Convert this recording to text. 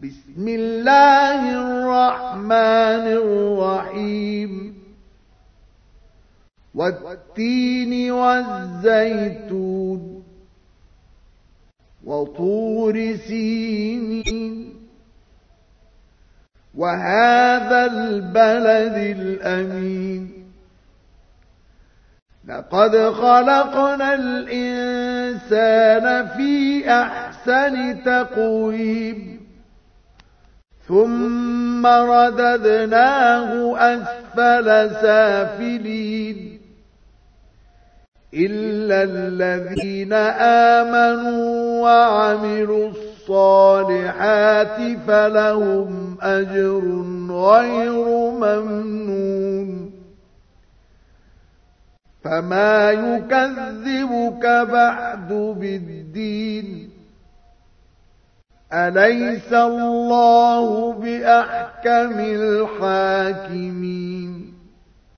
بسم الله الرحمن الرحيم والتين والزيتون وطور سينين وهذا البلد الأمين لقد خلقنا الإنسان في أحسن تقويم ثم رددناه أسفل سافلين إلا الذين آمنوا وعملوا الصالحات فلهم أجر غير ممنون فما يكذبك بعد بالدين أليس الله بأحكم الحاكمين